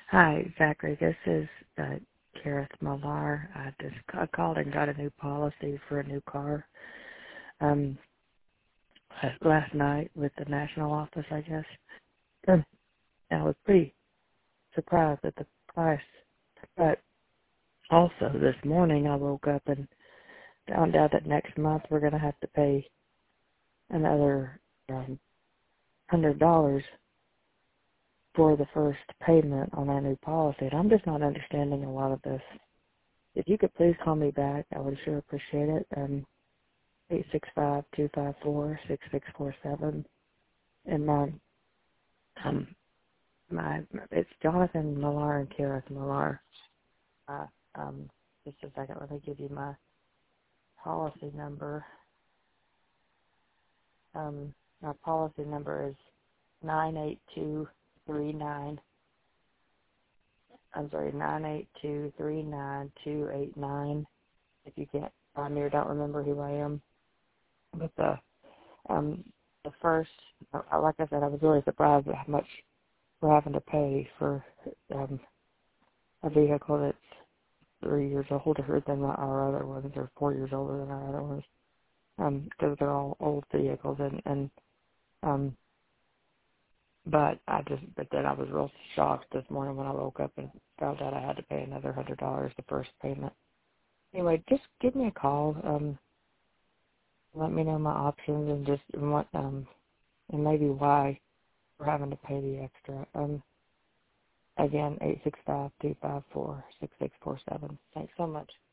Hi, Zachary. This is Kareth Millar. I called and got a new policy for a new car um, last night with the national office, I guess. And I was pretty surprised at the price. But also this morning I woke up and found out that next month we're going to have to pay another $100 for the first payment on our new policy. And I'm just not understanding a lot of this. If you could please call me back, I would sure appreciate it. 865-254-6647. And um, it's Jonathan Millar and Kareth Millar. Uh, just a second, let me give you my policy number. My policy number is 98239. I'm sorry, 98239-289. If you can't find me or don't remember who I am, but the first, like I said, I was really surprised at how much we're having to pay for a vehicle that's 3 years older than our other ones, or 4 years older than our other ones, because they're all old vehicles, and but then I was real shocked this morning when I woke up and found out I had to pay another $100 the first payment. Anyway, just give me a call, let me know my options and just what, and maybe why we're having to pay the extra. Again, 865-254-6647. Thanks so much.